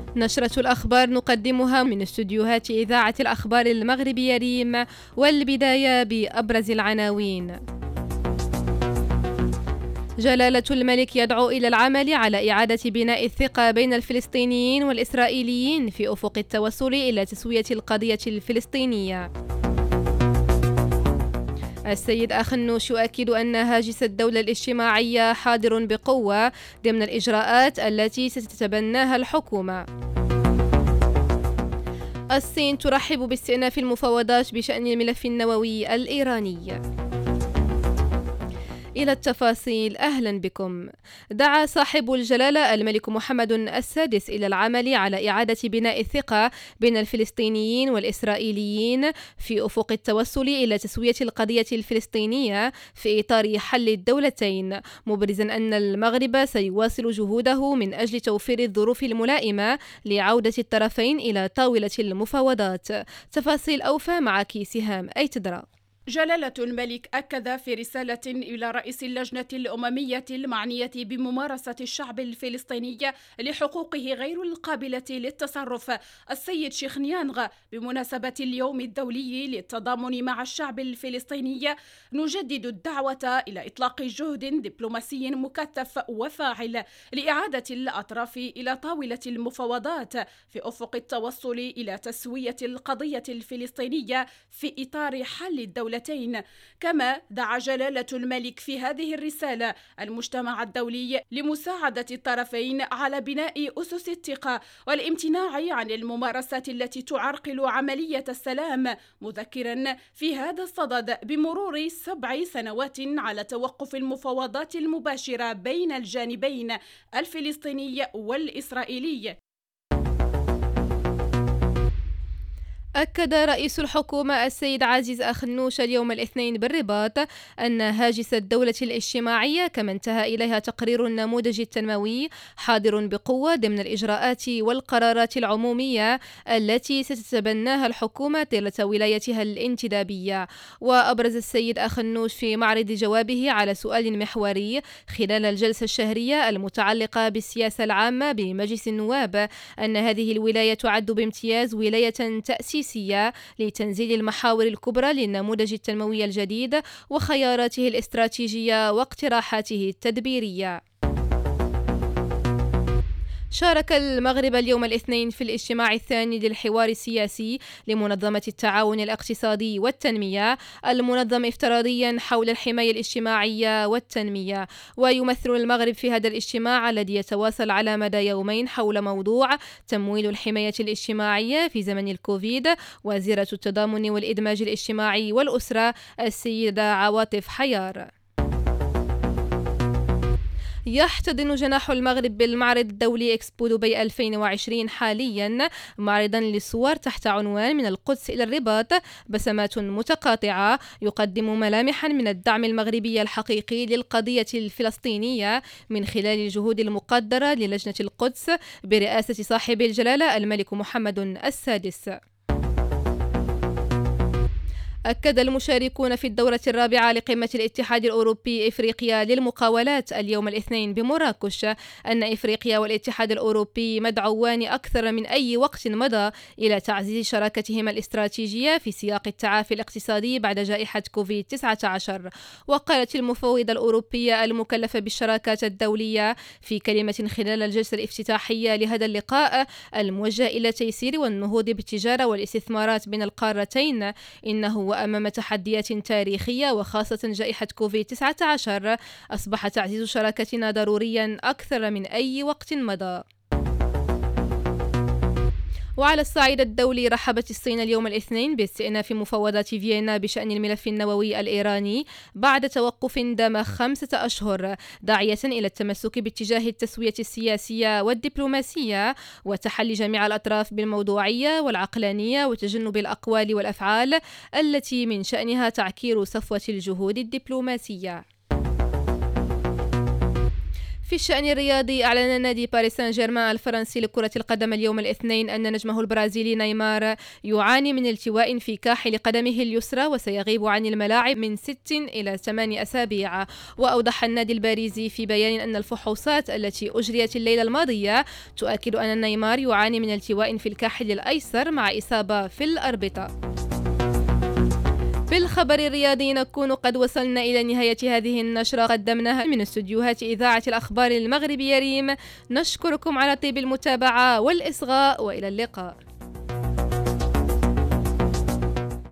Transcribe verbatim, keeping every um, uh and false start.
نشرة الأخبار نقدمها من استديوهات إذاعة الأخبار المغربية ريم، والبداية بأبرز العناوين. جلالة الملك يدعو إلى العمل على إعادة بناء الثقة بين الفلسطينيين والإسرائيليين في أفق التوصل إلى تسوية القضية الفلسطينية. السيد أخنوش يؤكد أن هاجس الدولة الاجتماعية حاضر بقوة ضمن الإجراءات التي ستتبناها الحكومة. الصين ترحب باستئناف المفاوضات بشأن الملف النووي الإيراني. إلى التفاصيل، أهلا بكم. دعا صاحب الجلالة الملك محمد السادس إلى العمل على إعادة بناء الثقة بين الفلسطينيين والإسرائيليين في أفق التوصل إلى تسوية القضية الفلسطينية في إطار حل الدولتين، مبرزا أن المغرب سيواصل جهوده من أجل توفير الظروف الملائمة لعودة الطرفين إلى طاولة المفاوضات. تفاصيل أوفى معك سهام أي تدرى. جلالة الملك أكد في رسالة إلى رئيس اللجنة الأممية المعنية بممارسة الشعب الفلسطيني لحقوقه غير القابلة للتصرف السيد شيخ نيانغ بمناسبة اليوم الدولي للتضامن مع الشعب الفلسطيني: نجدد الدعوة إلى إطلاق جهد دبلوماسي مكثف وفاعل لإعادة الأطراف إلى طاولة المفاوضات في أفق التوصل إلى تسوية القضية الفلسطينية في إطار حل الدولة. كما دعا جلالة الملك في هذه الرسالة المجتمع الدولي لمساعدة الطرفين على بناء أسس الثقة والامتناع عن الممارسات التي تعرقل عملية السلام، مذكرا في هذا الصدد بمرور سبع سنوات على توقف المفاوضات المباشرة بين الجانبين الفلسطيني والإسرائيلي. أكد رئيس الحكومة السيد عزيز أخنوش اليوم الاثنين بالرباط أن هاجس الدولة الاجتماعية كما انتهى إليها تقرير النموذج التنموي حاضر بقوة ضمن الإجراءات والقرارات العمومية التي ستتبناها الحكومة طيلة ولايتها الانتدابية. وأبرز السيد أخنوش في معرض جوابه على سؤال محوري خلال الجلسة الشهرية المتعلقة بالسياسة العامة بمجلس النواب أن هذه الولاية تعد بامتياز ولاية تأسيسية لتنزيل المحاور الكبرى للنموذج التنموي الجديد وخياراته الاستراتيجية واقتراحاته التدبيرية. شارك المغرب اليوم الاثنين في الاجتماع الثاني للحوار السياسي لمنظمة التعاون الاقتصادي والتنمية المنظم افتراضيا حول الحماية الاجتماعية والتنمية. ويمثل المغرب في هذا الاجتماع الذي يتواصل على مدى يومين حول موضوع تمويل الحماية الاجتماعية في زمن الكوفيد وزيرة التضامن والإدماج الاجتماعي والأسرة السيدة عواطف حيار. يحتضن جناح المغرب بالمعرض الدولي إكسبو دبي ألفين وعشرين حاليا معرضا للصور تحت عنوان من القدس إلى الرباط بسمات متقاطعة يقدم ملامحا من الدعم المغربي الحقيقي للقضية الفلسطينية من خلال الجهود المقدرة للجنة القدس برئاسة صاحب الجلالة الملك محمد السادس. أكد المشاركون في الدورة الرابعة لقمة الاتحاد الأوروبي إفريقيا للمقاولات اليوم الاثنين بمراكش أن إفريقيا والاتحاد الأوروبي مدعوان أكثر من أي وقت مضى إلى تعزيز شراكتهما الاستراتيجية في سياق التعافي الاقتصادي بعد جائحة كوفيد تسعة عشر. وقالت المفوضة الأوروبية المكلفة بالشراكات الدولية في كلمة خلال الجلسة الافتتاحية لهذا اللقاء الموجه إلى تيسير والنهوض بالتجارة والاستثمارات بين القارتين إنه وأمام تحديات تاريخية وخاصة جائحة كوفيد تسعة عشر أصبح تعزيز شراكتنا ضروريا أكثر من أي وقت مضى. وعلى الصعيد الدولي رحبت الصين اليوم الاثنين باستئناف مفاوضات فيينا بشأن الملف النووي الإيراني بعد توقف دام خمسة أشهر، داعية إلى التمسك باتجاه التسوية السياسية والدبلوماسية وتحلي جميع الأطراف بالموضوعية والعقلانية وتجنب الأقوال والأفعال التي من شأنها تعكير صفوة الجهود الدبلوماسية. في الشأن الرياضي، أعلن نادي باريس سان جيرمان الفرنسي لكرة القدم اليوم الاثنين أن نجمه البرازيلي نيمار يعاني من التواء في كاحل قدمه اليسرى وسيغيب عن الملاعب من ست إلى ثمان أسابيع. وأوضح النادي الباريسي في بيان أن الفحوصات التي أجريت الليلة الماضية تؤكد أن نيمار يعاني من التواء في الكاحل الأيسر مع إصابة في الأربطة. بالخبر الرياضي نكون قد وصلنا إلى نهاية هذه النشرة قدمناها من استديوهات إذاعة الأخبار المغربية ريم. نشكركم على طيب المتابعة والإصغاء وإلى اللقاء.